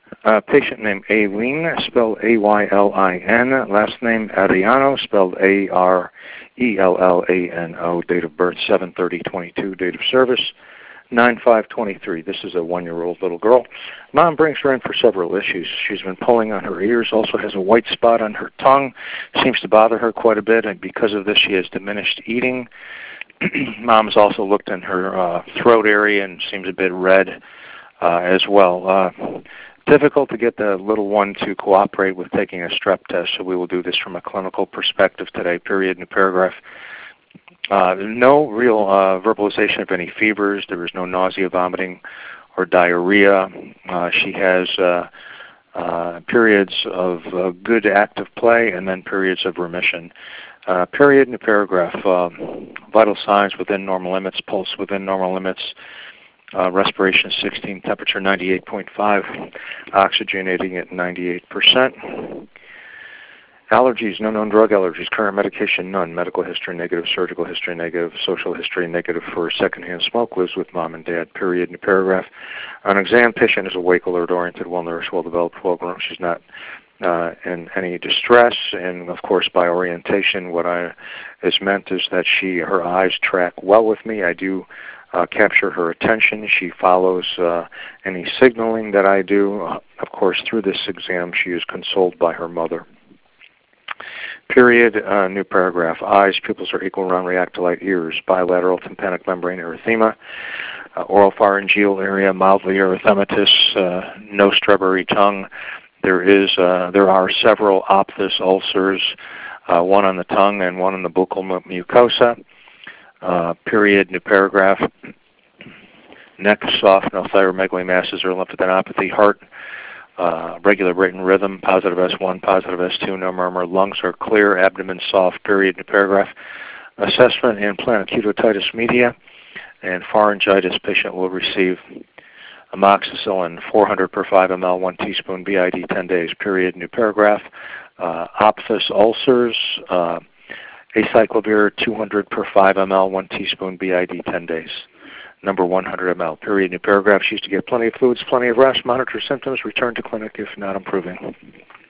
Patient name Aylin, spelled Aylin. Last name Ariano, spelled Arellano. Date of birth 7/30/22. Date of service 9/5/23. This is a 1-year-old little girl. Mom brings her in for several issues. She's been pulling on her ears, also has a white spot on her tongue. Seems to bother her quite a bit, and because of this she has diminished eating. Mom's also looked in her throat area and seems a bit red as well. Difficult to get the little one to cooperate with taking a strep test, so we will do this from a clinical perspective today, period, new paragraph. No real verbalization of any fevers. There is no nausea, vomiting, or diarrhea. She has periods of good active play and then periods of remission. Period, new paragraph. Vital signs within normal limits, pulse within normal limits, respiration 16, temperature 98.5, oxygenating at 98%. Allergies, no known drug allergies, current medication, none. Medical history, negative. Surgical history, negative. Social history, negative for secondhand smoke. Lives with mom and dad, period. New paragraph. On exam, patient is awake, alert, oriented, well-nourished, well-developed, well-grown. She's not in any distress. And, of course, by orientation, what is meant is that her eyes track well with me. I do capture her attention. She follows any signaling that I do. Of course, through this exam, she is consoled by her mother. Period, new paragraph. Eyes, pupils are equal, round, react to light. Ears, bilateral tympanic membrane erythema. Oropharyngeal area, mildly erythematous. No strawberry tongue. There are several ophthous ulcers, one on the tongue and one on the buccal mucosa. Period, new paragraph. Neck soft, no thyromegaly masses or lymphadenopathy. Heart, regular rate and rhythm, positive S1, positive S2, no murmur. Lungs are clear, abdomen soft, period, new paragraph. Assessment and planocutaneous media and pharyngitis. Patient will receive amoxicillin 400 per 5 ml, 1 teaspoon BID 10 days, period, new paragraph. Ophthous ulcers, acyclovir 200 per 5 ml, 1 teaspoon BID 10 days. Number 100 ml, period, new paragraph. She used to get plenty of fluids, plenty of rest, monitor symptoms, return to clinic if not improving.